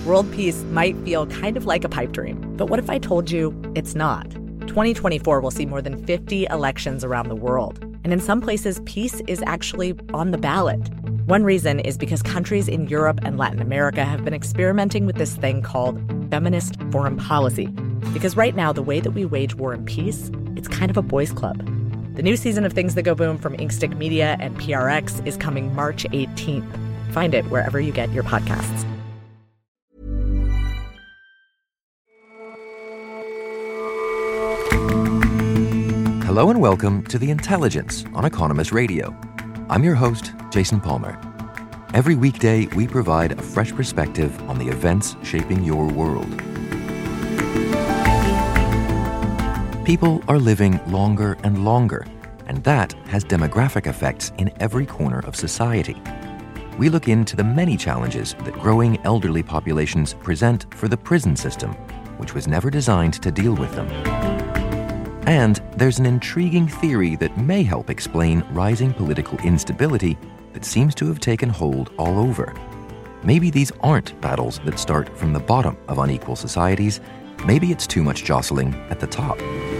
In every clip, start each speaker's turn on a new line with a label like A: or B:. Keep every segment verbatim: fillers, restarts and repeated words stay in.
A: World peace might feel kind of like a pipe dream, but what if I told you it's not? twenty twenty-four will see more than fifty elections around the world, and in some places, peace is actually on the ballot. One reason is because countries in Europe and Latin America have been experimenting with this thing called feminist foreign policy. Because right now, the way that we wage war and peace, it's kind of a boys' club. The new season of Things That Go Boom from Inkstick Media and P R X is coming March eighteenth. Find it wherever you get your podcasts.
B: Hello and welcome to The Intelligence on Economist Radio. I'm your host, Jason Palmer. Every weekday, we provide a fresh perspective on the events shaping your world. People are living longer and longer, and that has demographic effects in every corner of society. We look into the many challenges that growing elderly populations present for the prison system, which was never designed to deal with them. And there's an intriguing theory that may help explain rising political instability that seems to have taken hold all over. Maybe these aren't battles that start from the bottom of unequal societies. Maybe it's too much jostling at the top.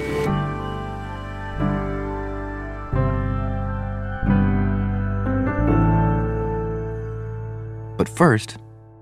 B: But first,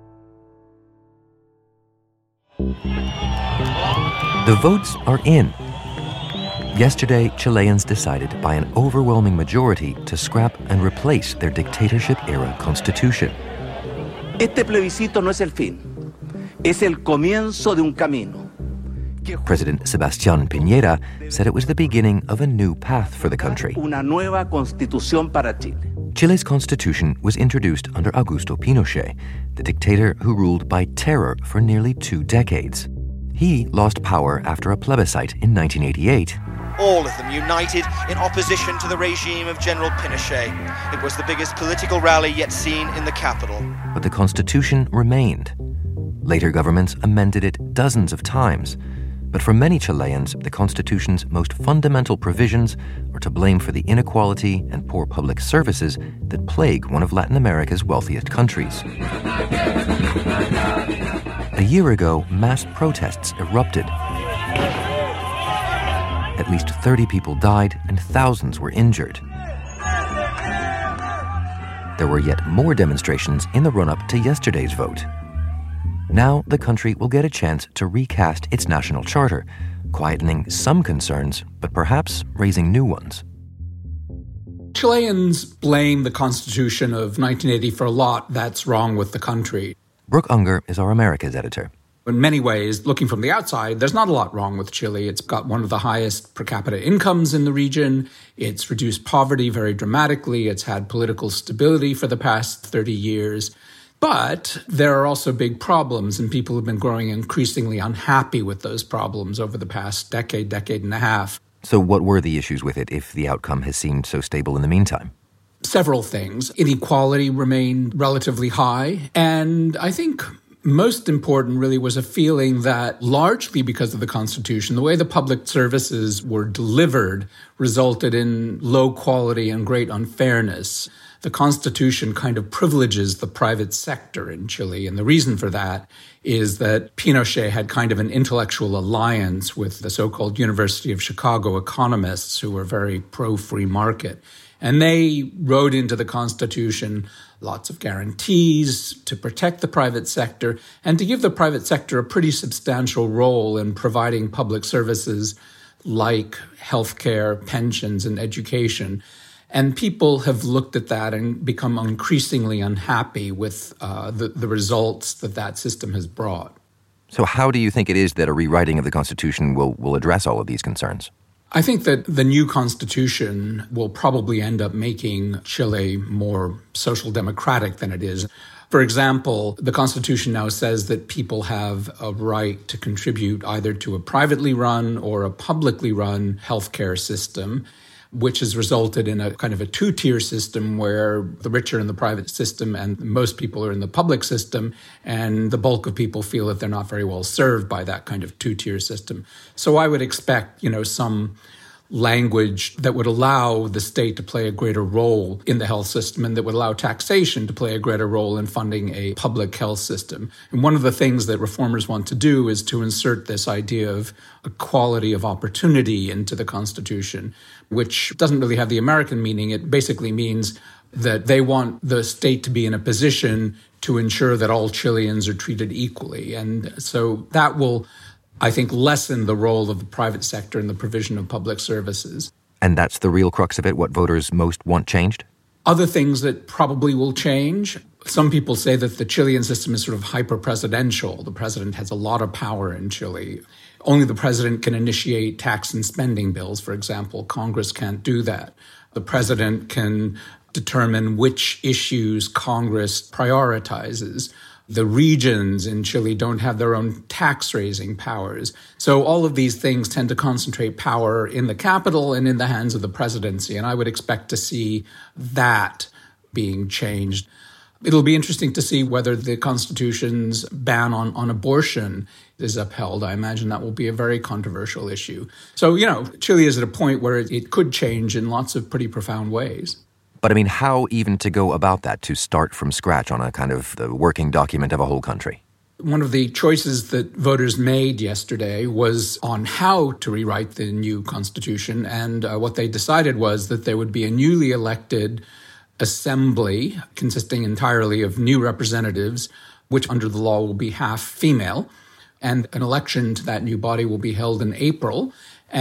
B: the votes are in. Yesterday, Chileans decided by an overwhelming majority to scrap and replace their dictatorship-era constitution.
C: Este plebiscito no es el fin, es el comienzo de un camino.
B: President Sebastián Piñera said it was the beginning of a new path for the country.
C: Una nueva constitución para Chile.
B: Chile's constitution was introduced under Augusto Pinochet, the dictator who ruled by terror for nearly two decades. He lost power after a plebiscite in nineteen eighty-eight.
D: All of them united in opposition to the regime of General Pinochet. It was the biggest political rally yet seen in the capital.
B: But the constitution remained. Later governments amended it dozens of times. But for many Chileans, the constitution's most fundamental provisions are to blame for the inequality and poor public services that plague one of Latin America's wealthiest countries. A year ago, mass protests erupted. At least thirty people died and thousands were injured. There were yet more demonstrations in the run-up to yesterday's vote. Now the country will get a chance to recast its national charter, quietening some concerns, but perhaps raising new ones.
E: Chileans blame the Constitution of nineteen eighty for a lot that's wrong with the country.
B: Brooke Unger is our Americas editor.
E: In many ways, looking from the outside, there's not a lot wrong with Chile. It's got one of the highest per capita incomes in the region. It's reduced poverty very dramatically. It's had political stability for the past thirty years. But there are also big problems, and people have been growing increasingly unhappy with those problems over the past decade, decade and a half.
B: So what were the issues with it if the outcome has seemed so stable in the meantime?
E: Several things. Inequality remained relatively high, and I think most important really was a feeling that largely because of the Constitution, the way the public services were delivered resulted in low quality and great unfairness. The Constitution kind of privileges the private sector in Chile, and the reason for that is that Pinochet had kind of an intellectual alliance with the so-called University of Chicago economists who were very pro-free market. And they wrote into the Constitution lots of guarantees to protect the private sector and to give the private sector a pretty substantial role in providing public services like healthcare, pensions, and education. And people have looked at that and become increasingly unhappy with uh, the, the results that that system has brought.
B: So how do you think it is that a rewriting of the Constitution will, will address all of these concerns?
E: I think that the new constitution will probably end up making Chile more social democratic than it is. For example, the Constitution now says that people have a right to contribute either to a privately run or a publicly run healthcare system, which has resulted in a kind of a two-tier system where the rich are in the private system and most people are in the public system, and the bulk of people feel that they're not very well served by that kind of two-tier system. So I would expect, you know, some language that would allow the state to play a greater role in the health system and that would allow taxation to play a greater role in funding a public health system. And one of the things that reformers want to do is to insert this idea of equality of opportunity into the Constitution, which doesn't really have the American meaning. It basically means that they want the state to be in a position to ensure that all Chileans are treated equally. And so that will, I think, lessen the role of the private sector in the provision of public services.
B: And that's the real crux of it, what voters most want changed?
E: Other things that probably will change. Some people say that the Chilean system is sort of hyper-presidential. The president has a lot of power in Chile. Only the president can initiate tax and spending bills, for example. Congress can't do that. The president can determine which issues Congress prioritizes. The regions in Chile don't have their own tax-raising powers. So all of these things tend to concentrate power in the capital and in the hands of the presidency. And I would expect to see that being changed. It'll be interesting to see whether the Constitution's ban on, on abortion is upheld. I imagine that will be a very controversial issue. So, you know, Chile is at a point where it, it could change in lots of pretty profound ways.
B: But I mean, how even to go about that, to start from scratch on a kind of the working document of a whole country?
E: One of the choices that voters made yesterday was on how to rewrite the new Constitution. And uh, what they decided was that there would be a newly elected assembly consisting entirely of new representatives, which under the law will be half female. And an election to that new body will be held in April.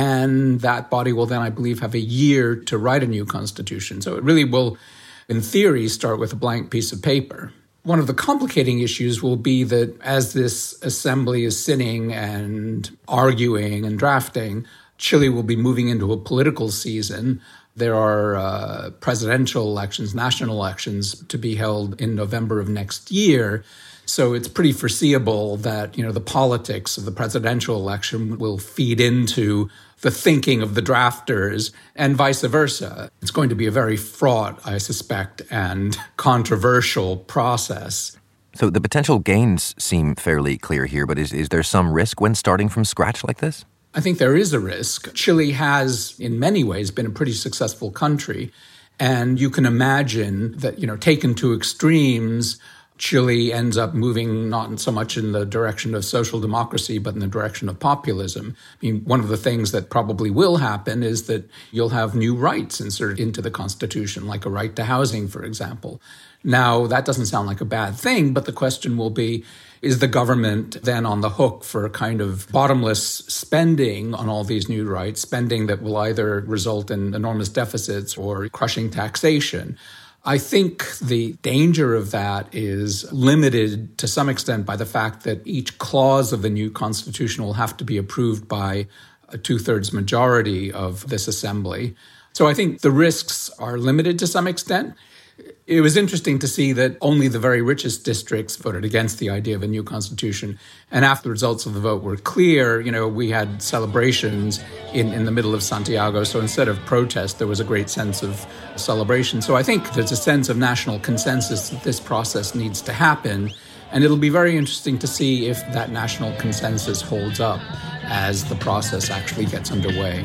E: And that body will then, I believe, have a year to write a new constitution. So it really will, in theory, start with a blank piece of paper. One of the complicating issues will be that as this assembly is sitting and arguing and drafting, Chile will be moving into a political season. There are uh, presidential elections, national elections to be held in November of next year. So it's pretty foreseeable that, you know, the politics of the presidential election will feed into the thinking of the drafters and vice versa. It's going to be a very fraught, I suspect, and controversial process.
B: So the potential gains seem fairly clear here, but is, is there some risk when starting from scratch like this?
E: I think there is a risk. Chile has, in many ways, been a pretty successful country. And you can imagine that, you know, taken to extremes, Chile ends up moving not so much in the direction of social democracy, but in the direction of populism. I mean, one of the things that probably will happen is that you'll have new rights inserted into the Constitution, like a right to housing, for example. Now, that doesn't sound like a bad thing, but the question will be, is the government then on the hook for a kind of bottomless spending on all these new rights, spending that will either result in enormous deficits or crushing taxation? I think the danger of that is limited to some extent by the fact that each clause of the new constitution will have to be approved by a two-thirds majority of this assembly. So I think the risks are limited to some extent. It was interesting to see that only the very richest districts voted against the idea of a new constitution. And after the results of the vote were clear, you know, we had celebrations in, in the middle of Santiago. So instead of protest, there was a great sense of celebration. So I think there's a sense of national consensus that this process needs to happen. And it'll be very interesting to see if that national consensus holds up as the process actually gets underway.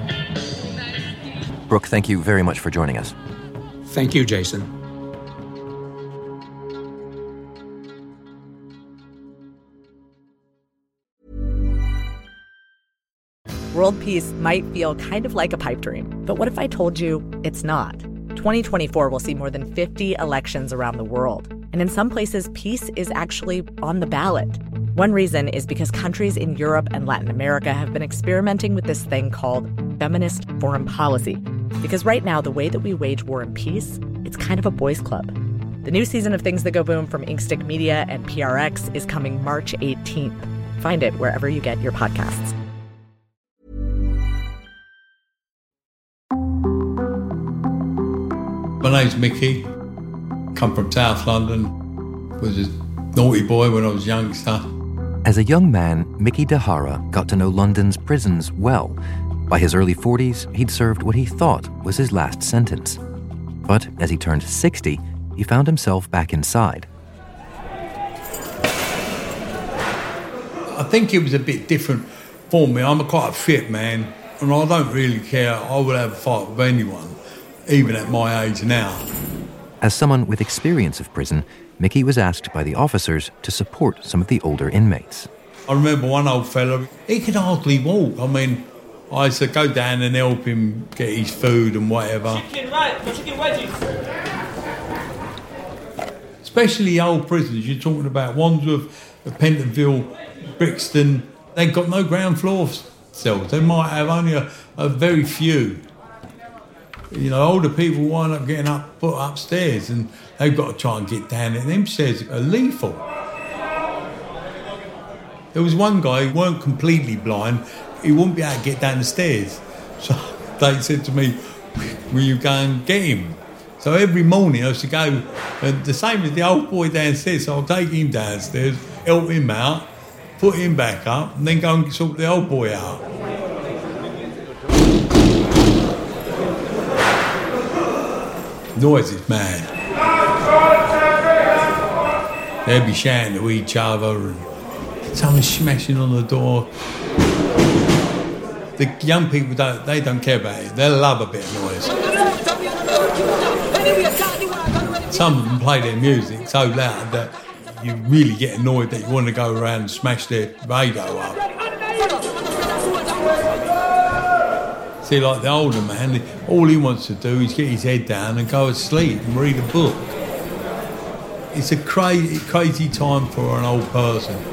B: Brooke, thank you very much for joining us.
E: Thank you, Jason.
A: World peace might feel kind of like a pipe dream, but what if I told you it's not? twenty twenty-four will see more than fifty elections around the world, and in some places, peace is actually on the ballot. One reason is because countries in Europe and Latin America have been experimenting with this thing called feminist foreign policy. Because right now, the way that we wage war and peace, it's kind of a boys' club. The new season of Things That Go Boom from Inkstick Media and P R X is coming March eighteenth. Find it wherever you get your podcasts.
F: My name's Mickey. Come from South London. Was a naughty boy when I was youngster.
B: As a young man, Mickey Dahara got to know London's prisons well. By his early forties, he'd served what he thought was his last sentence. But as he turned sixty, he found himself back inside.
F: I think it was a bit different for me. I'm a quite a fit man. And I don't really care. I would have a fight with anyone, even at my age now.
B: As someone with experience of prison, Mickey was asked by the officers to support some of the older inmates.
F: I remember one old fella, he could hardly walk. I mean, I used to go down and help him get his food and whatever.
G: Chicken, right, chicken wedges.
F: Especially old prisoners, you're talking about Wandsworth, Pentonville, Brixton. They've got no ground floor cells. They might have only a, a very few. You know, older people wind up getting up, put upstairs, and they've got to try and get down. And them stairs are lethal. There was one guy who weren't completely blind. He wouldn't be able to get down the stairs. So they said to me, will you go and get him? So every morning I used to go, and the same as the old boy downstairs, so I'll take him downstairs, help him out, put him back up, and then go and sort the old boy out. Noise is mad. They'd be shouting to each other and someone's smashing on the door. The young people, don't, they don't care about it. They love a bit of noise. Some of them play their music so loud that you really get annoyed that you want to go around and smash their radio up. See, like the older man, all he wants to do is get his head down and go to sleep and read a book. It's a crazy, crazy time for an old person.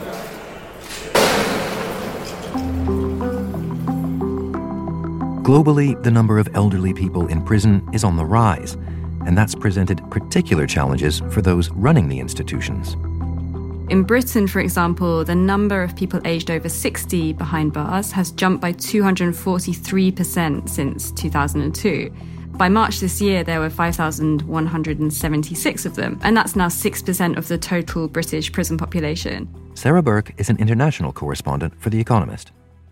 B: Globally, the number of elderly people in prison is on the rise, and that's presented particular challenges for those running the institutions.
H: In Britain, for example, the number of people aged over sixty behind bars has jumped by two hundred forty-three percent since two thousand two. By March this year, there were five thousand one hundred seventy-six of them, and that's now six percent of the total British prison population.
B: Sarah Burke is an international correspondent for The Economist.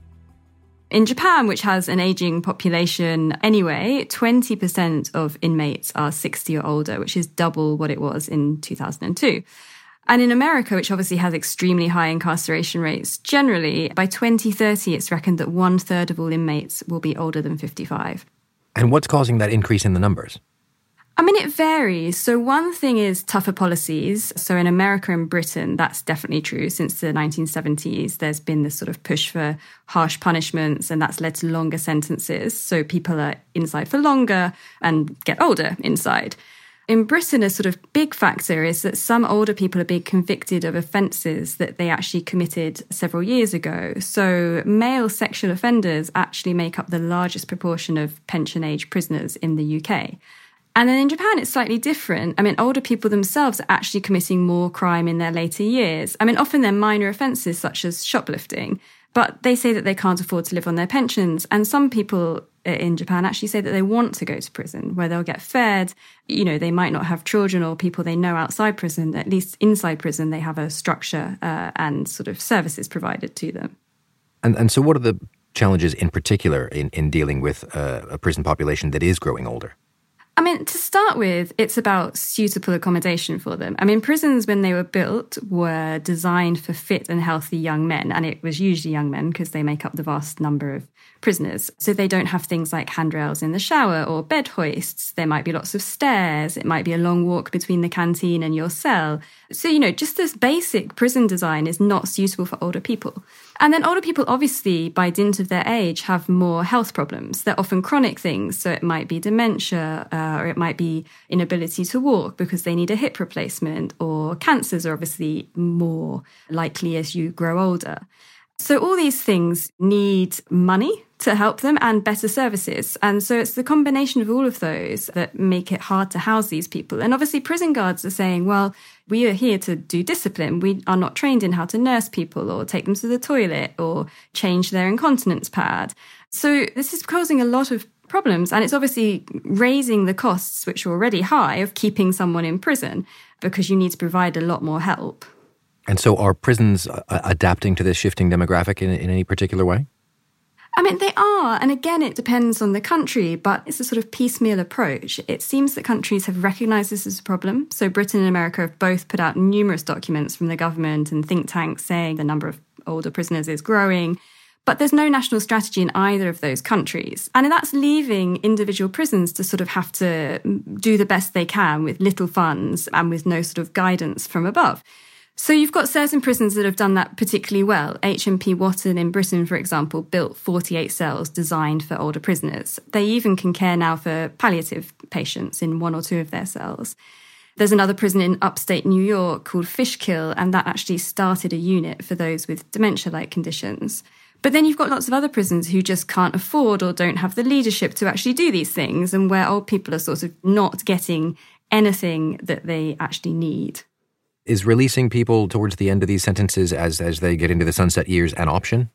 H: In Japan, which has an ageing population anyway, twenty percent of inmates are sixty or older, which is double what it was in two thousand two. And in America, which obviously has extremely high incarceration rates, generally, by twenty thirty, it's reckoned that one third of all inmates will be older than fifty-five.
B: And what's causing that increase in the numbers?
H: I mean, it varies. So one thing is tougher policies. So in America and Britain, that's definitely true. Since the nineteen seventies, there's been this sort of push for harsh punishments, and that's led to longer sentences. So people are inside for longer and get older inside. In Britain, a sort of big factor is that some older people are being convicted of offences that they actually committed several years ago. So male sexual offenders actually make up the largest proportion of pension-age prisoners in the U K. And then in Japan, it's slightly different. I mean, older people themselves are actually committing more crime in their later years. I mean, often they're minor offences such as shoplifting, but they say that they can't afford to live on their pensions. And some people in Japan actually say that they want to go to prison, where they'll get fed. You know, they might not have children or people they know outside prison. At least inside prison, they have a structure uh, and sort of services provided to them.
B: And and so what are the challenges in particular in, in dealing with uh, a prison population that is growing older?
H: I mean, to start with, it's about suitable accommodation for them. I mean, prisons, when they were built, were designed for fit and healthy young men, and it was usually young men because they make up the vast number of prisoners. So they don't have things like handrails in the shower or bed hoists. There might be lots of stairs. It might be a long walk between the canteen and your cell. So, you know, just this basic prison design is not suitable for older people. And then older people, obviously, by dint of their age, have more health problems. They're often chronic things. So it might be dementia, uh, or it might be inability to walk because they need a hip replacement, or cancers are obviously more likely as you grow older. So all these things need money to help them and better services. And so it's the combination of all of those that make it hard to house these people. And obviously prison guards are saying, well, we are here to do discipline. We are not trained in how to nurse people or take them to the toilet or change their incontinence pad. So this is causing a lot of problems. And it's obviously raising the costs, which are already high, of keeping someone in prison because you need to provide a lot more help.
B: And so are prisons uh, adapting to this shifting demographic in, in any particular way?
H: I mean, they are. And again, it depends on the country, but it's a sort of piecemeal approach. It seems that countries have recognised this as a problem. So Britain and America have both put out numerous documents from the government and think tanks saying the number of older prisoners is growing. But there's no national strategy in either of those countries. And that's leaving individual prisons to sort of have to do the best they can with little funds and with no sort of guidance from above. So you've got certain prisons that have done that particularly well. H M P Wotton in Britain, for example, built forty-eight cells designed for older prisoners. They even can care now for palliative patients in one or two of their cells. There's another prison in upstate New York called Fishkill, and that actually started a unit for those with dementia-like conditions. But then you've got lots of other prisons who just can't afford or don't have the leadership to actually do these things, and where old people are sort of not getting anything that they actually need.
B: Is releasing people towards the end of these sentences as, as they get into the sunset years an option?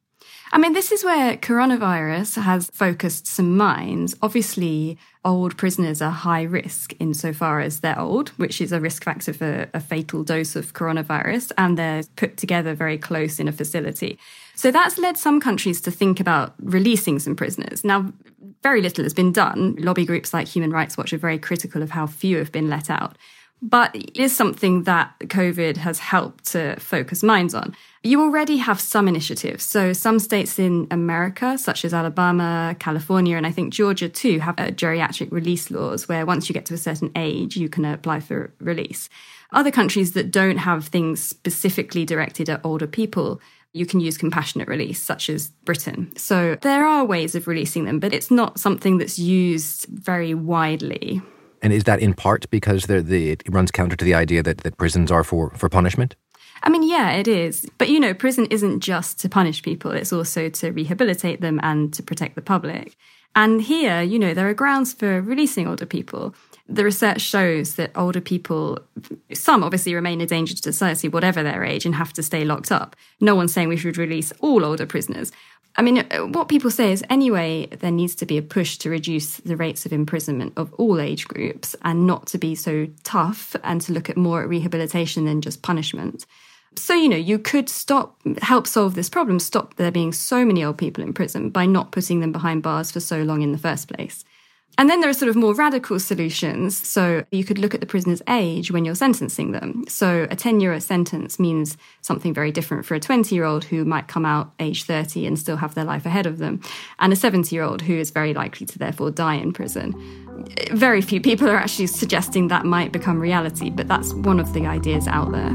H: I mean, this is where coronavirus has focused some minds. Obviously, old prisoners are high risk insofar as they're old, which is a risk factor for a fatal dose of coronavirus, and they're put together very close in a facility. So that's led some countries to think about releasing some prisoners. Now, very little has been done. Lobby groups like Human Rights Watch are very critical of how few have been let out. But it is something that COVID has helped to focus minds on. You already have some initiatives. So some states in America, such as Alabama, California, and I think Georgia too, have uh, geriatric release laws where once you get to a certain age, you can apply for release. Other countries that don't have things specifically directed at older people, you can use compassionate release, such as Britain. So there are ways of releasing them, but it's not something that's used very widely.
B: And is that in part because the, the, it runs counter to the idea that, that prisons are for, for punishment?
H: I mean, yeah, it is. But, you know, prison isn't just to punish people. It's also to rehabilitate them and to protect the public. And here, you know, there are grounds for releasing older people. The research shows that older people, some obviously remain a danger to society, whatever their age, and have to stay locked up. No one's saying we should release all older prisoners. I mean, what people say is, anyway, there needs to be a push to reduce the rates of imprisonment of all age groups and not to be so tough and to look at more at rehabilitation than just punishment. So, you know, you could stop, help solve this problem, stop there being so many old people in prison by not putting them behind bars for so long in the first place. And then there are sort of more radical solutions. So you could look at the prisoner's age when you're sentencing them. So a ten-year sentence means something very different for a twenty-year-old who might come out age thirty and still have their life ahead of them, and a seventy-year-old who is very likely to therefore die in prison. Very few people are actually suggesting that might become reality, but that's one of the ideas out there.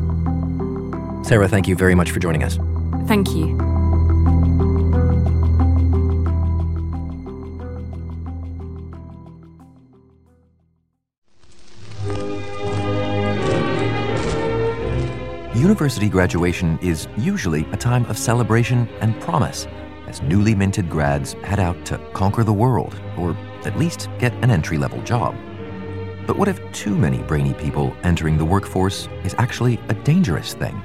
B: Sarah, thank you very much for joining us.
H: Thank you.
B: University graduation is usually a time of celebration and promise as newly minted grads head out to conquer the world, or at least get an entry-level job. But what if too many brainy people entering the workforce is actually a dangerous thing?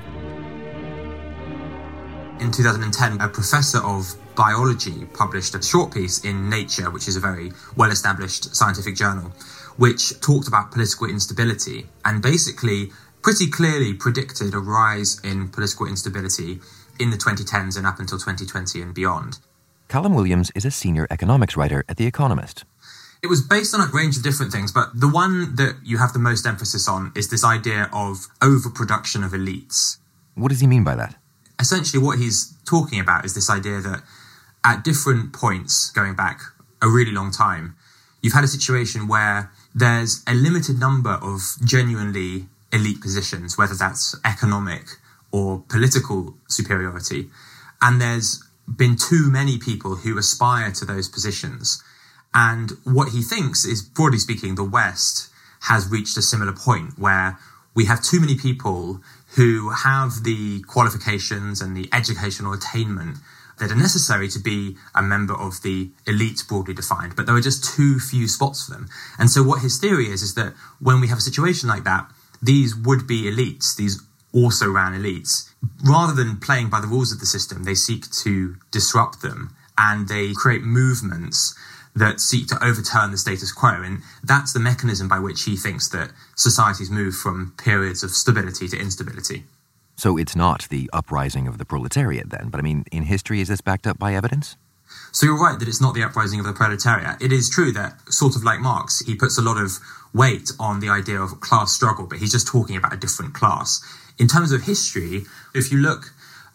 I: In two thousand ten, a professor of biology published a short piece in Nature, which is a very well-established scientific journal, which talked about political instability and basically pretty clearly predicted a rise in political instability in the twenty tens and up until twenty twenty and beyond.
B: Callum Williams is a senior economics writer at The Economist.
I: It was based on a range of different things, but the one that you have the most emphasis on is this idea of overproduction of elites.
B: What does he mean by that?
I: Essentially, what he's talking about is this idea that at different points, going back a really long time, you've had a situation where there's a limited number of genuinely elite positions, whether that's economic or political superiority, and there's been too many people who aspire to those positions. And what he thinks is, broadly speaking, the West has reached a similar point where we have too many people who have the qualifications and the educational attainment that are necessary to be a member of the elite, broadly defined, but there are just too few spots for them. And so what his theory is, is that when we have a situation like that, these would-be elites, these also-ran elites, rather than playing by the rules of the system, they seek to disrupt them, and they create movements that seek to overturn the status quo. And that's the mechanism by which he thinks that societies move from periods of stability to instability.
B: So it's not the uprising of the proletariat then, but I mean, in history, is this backed up by evidence?
I: So you're right that it's not the uprising of the proletariat. It is true that, sort of like Marx, he puts a lot of weight on the idea of class struggle, but he's just talking about a different class. In terms of history, if you look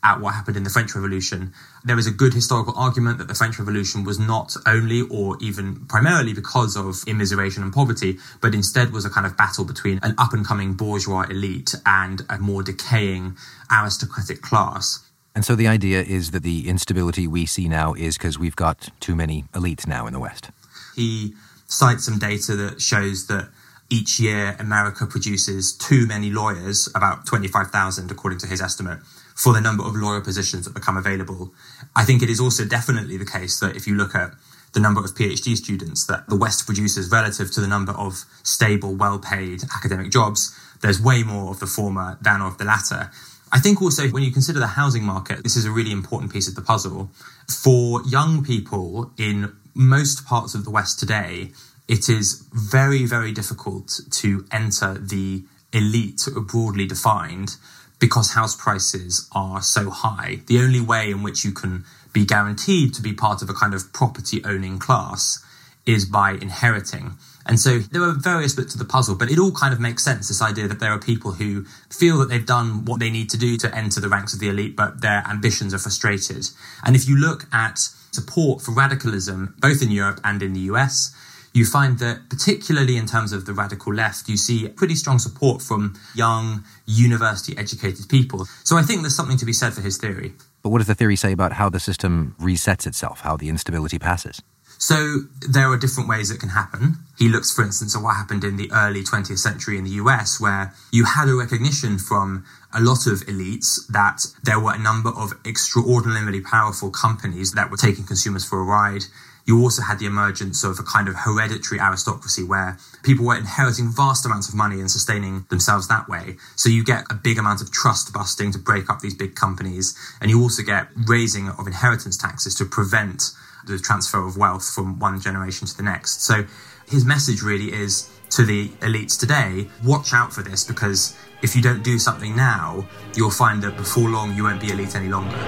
I: at what happened in the French Revolution, there is a good historical argument that the French Revolution was not only or even primarily because of immiseration and poverty, but instead was a kind of battle between an up-and-coming bourgeois elite and a more decaying aristocratic class.
B: And so the idea is that the instability we see now is because we've got too many elites now in the West.
I: He cites some data that shows that each year America produces too many lawyers, about twenty-five thousand according to his estimate, for the number of lawyer positions that become available. I think it is also definitely the case that if you look at the number of PhD students that the West produces relative to the number of stable, well-paid academic jobs, there's way more of the former than of the latter. I think also when you consider the housing market, this is a really important piece of the puzzle. For young people in most parts of the West today, it is very, very difficult to enter the elite broadly defined because house prices are so high. The only way in which you can be guaranteed to be part of a kind of property-owning class is by inheriting. And so there are various bits of the puzzle, but it all kind of makes sense, this idea that there are people who feel that they've done what they need to do to enter the ranks of the elite, but their ambitions are frustrated. And if you look at support for radicalism, both in Europe and in the U S, you find that particularly in terms of the radical left, you see pretty strong support from young, university-educated people. So I think there's something to be said for his theory.
B: But what does the theory say about how the system resets itself, how the instability passes?
I: So there are different ways it can happen. He looks, for instance, at what happened in the early twentieth century in the U S, where you had a recognition from a lot of elites that there were a number of extraordinarily powerful companies that were taking consumers for a ride. You also had the emergence of a kind of hereditary aristocracy where people were inheriting vast amounts of money and sustaining themselves that way. So you get a big amount of trust busting to break up these big companies. And you also get raising of inheritance taxes to prevent the transfer of wealth from one generation to the next. So his message really is to the elites today, watch out for this, because if you don't do something now, you'll find that before long you won't be elite any longer.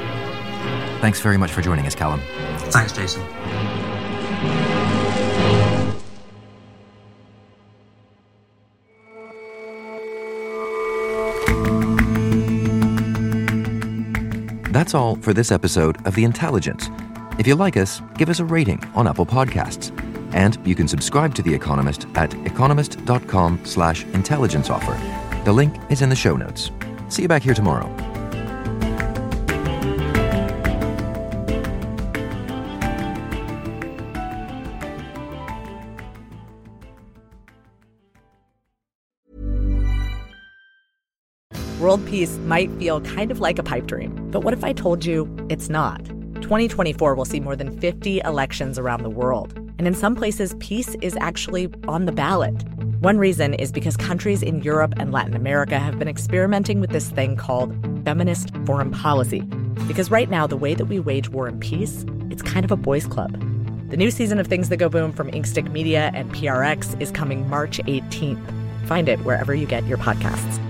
B: Thanks very much for joining us, Callum.
I: Thanks, Jason.
B: That's all for this episode of The Intelligence. If you like us, give us a rating on Apple Podcasts. And you can subscribe to The Economist at economist.com slash intelligence offer. The link is in the show notes. See you back here tomorrow.
A: World peace might feel kind of like a pipe dream, but what if I told you it's not? twenty twenty-four will see more than fifty elections around the world, and in some places, peace is actually on the ballot. One reason is because countries in Europe and Latin America have been experimenting with this thing called feminist foreign policy. Because right now, the way that we wage war and peace, it's kind of a boys' club. The new season of Things That Go Boom from Inkstick Media and P R X is coming March eighteenth. Find it wherever you get your podcasts.